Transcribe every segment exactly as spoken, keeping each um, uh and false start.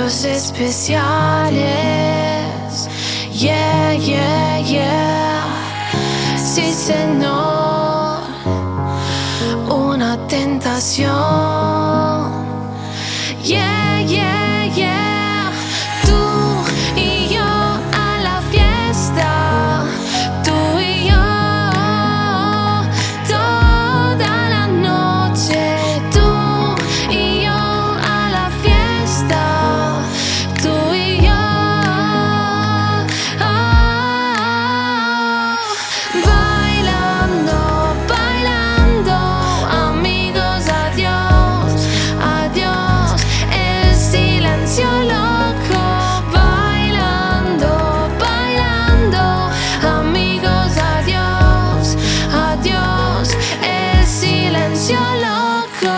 momentos especiales. Yeah, yeah, yeah. Sí, Señor, una tentación. Yeah, yeah, yeah. Tú y yo a la fiesta. Tú y yo toda la noche. Tú y yo a la fiesta. Tú y yo oh, bailando, bailando, amigos, adiós, adiós. El silencio loco, bailando, bailando, amigos, adiós, adiós. El silencio loco.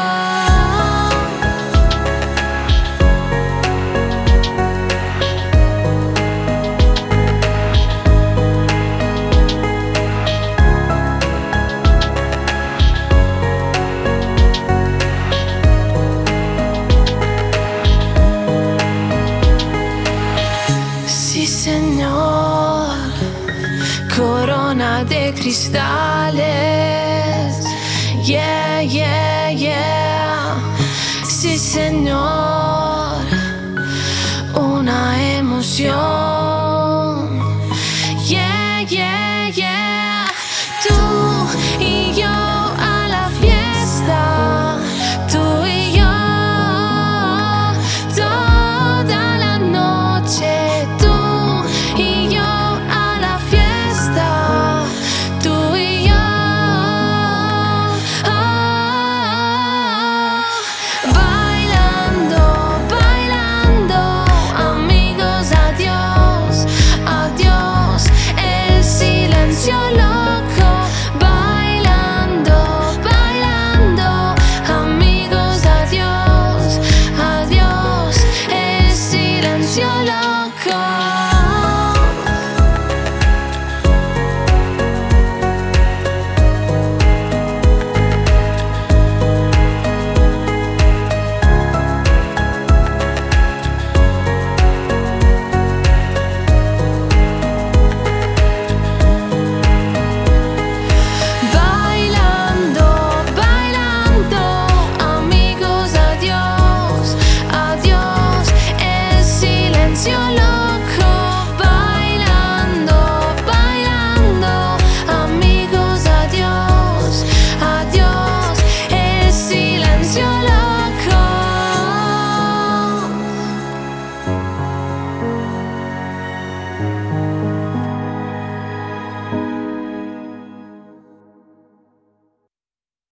Sí, Señor, corona de cristales. Yeah, yeah, yeah. Sí, Señor, una emoción.